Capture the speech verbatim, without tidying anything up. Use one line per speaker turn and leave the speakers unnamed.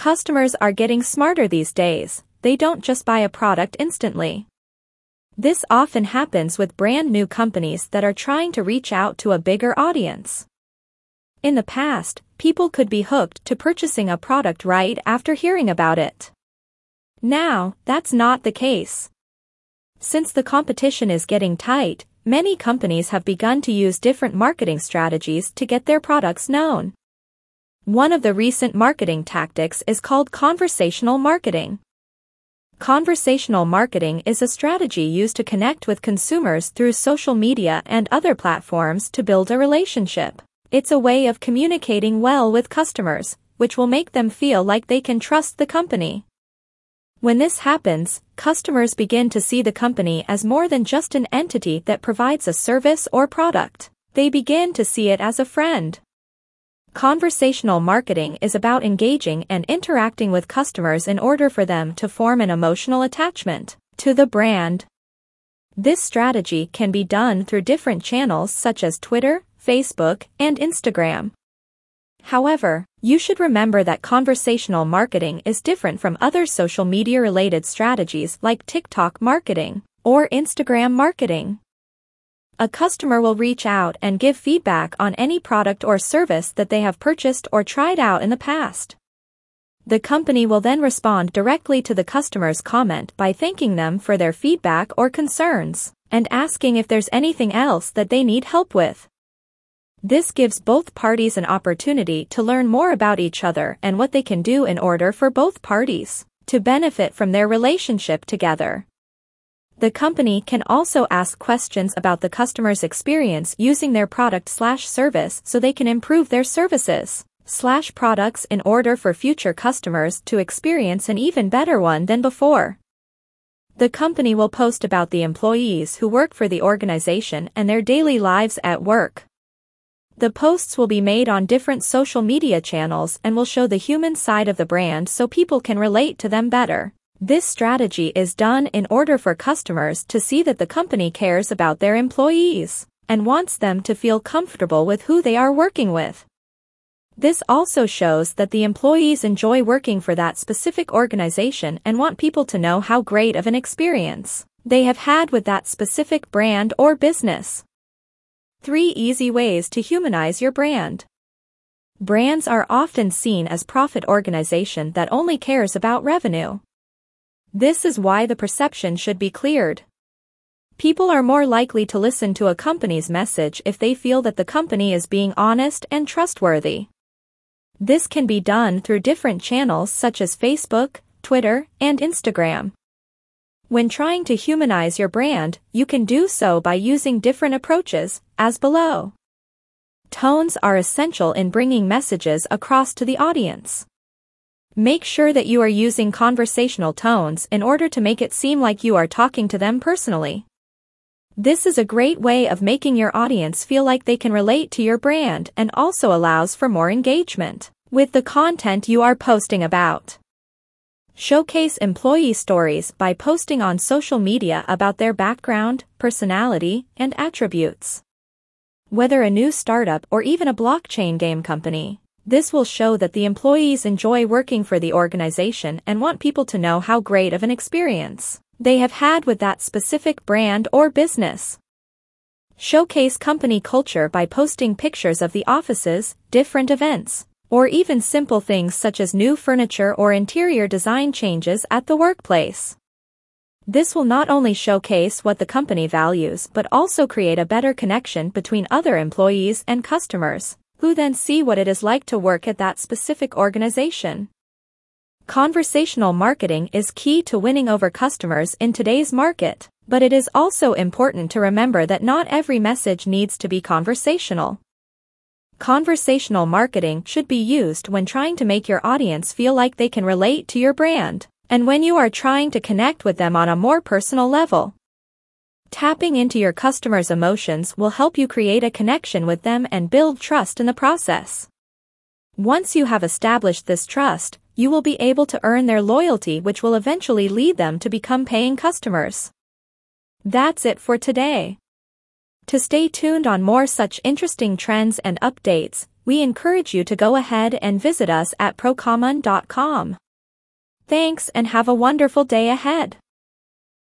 Customers are getting smarter these days. They don't just buy a product instantly. This often happens with brand new companies that are trying to reach out to a bigger audience. In the past, people could be hooked to purchasing a product right after hearing about it. Now, that's not the case. Since the competition is getting tight, many companies have begun to use different marketing strategies to get their products known. One of the recent marketing tactics is called conversational marketing. Conversational marketing is a strategy used to connect with consumers through social media and other platforms to build a relationship. It's a way of communicating well with customers, which will make them feel like they can trust the company. When this happens, customers begin to see the company as more than just an entity that provides a service or product. They begin to see it as a friend. Conversational marketing is about engaging and interacting with customers in order for them to form an emotional attachment to the brand. This strategy can be done through different channels such as Twitter, Facebook, and Instagram. However, you should remember that conversational marketing is different from other social media-related strategies like TikTok marketing or Instagram marketing. A customer will reach out and give feedback on any product or service that they have purchased or tried out in the past. The company will then respond directly to the customer's comment by thanking them for their feedback or concerns, and asking if there's anything else that they need help with. This gives both parties an opportunity to learn more about each other and what they can do in order for both parties to benefit from their relationship together. The company can also ask questions about the customer's experience using their product slash service so they can improve their services slash products in order for future customers to experience an even better one than before. The company will post about the employees who work for the organization and their daily lives at work. The posts will be made on different social media channels and will show the human side of the brand so people can relate to them better. This strategy is done in order for customers to see that the company cares about their employees and wants them to feel comfortable with who they are working with. This also shows that the employees enjoy working for that specific organization and want people to know how great of an experience they have had with that specific brand or business. Three easy ways to humanize your brand. Brands are often seen as profit organization that only cares about revenue. This is why the perception should be cleared. People are more likely to listen to a company's message if they feel that the company is being honest and trustworthy. This can be done through different channels such as Facebook, Twitter, and Instagram. When trying to humanize your brand, you can do so by using different approaches, as below. Tones are essential in bringing messages across to the audience. Make sure that you are using conversational tones in order to make it seem like you are talking to them personally. This is a great way of making your audience feel like they can relate to your brand and also allows for more engagement with the content you are posting about. Showcase employee stories by posting on social media about their background, personality, and attributes. Whether a new startup or even a blockchain game company, this will show that the employees enjoy working for the organization and want people to know how great of an experience they have had with that specific brand or business. Showcase company culture by posting pictures of the offices, different events, or even simple things such as new furniture or interior design changes at the workplace. This will not only showcase what the company values but also create a better connection between other employees and customers, who then see what it is like to work at that specific organization. Conversational marketing is key to winning over customers in today's market, but it is also important to remember that not every message needs to be conversational. Conversational marketing should be used when trying to make your audience feel like they can relate to your brand, and when you are trying to connect with them on a more personal level. Tapping into your customers' emotions will help you create a connection with them and build trust in the process. Once you have established this trust, you will be able to earn their loyalty, which will eventually lead them to become paying customers. That's it for today. To stay tuned on more such interesting trends and updates, We encourage you to go ahead and visit us at procommon dot com. Thanks and have a wonderful day ahead.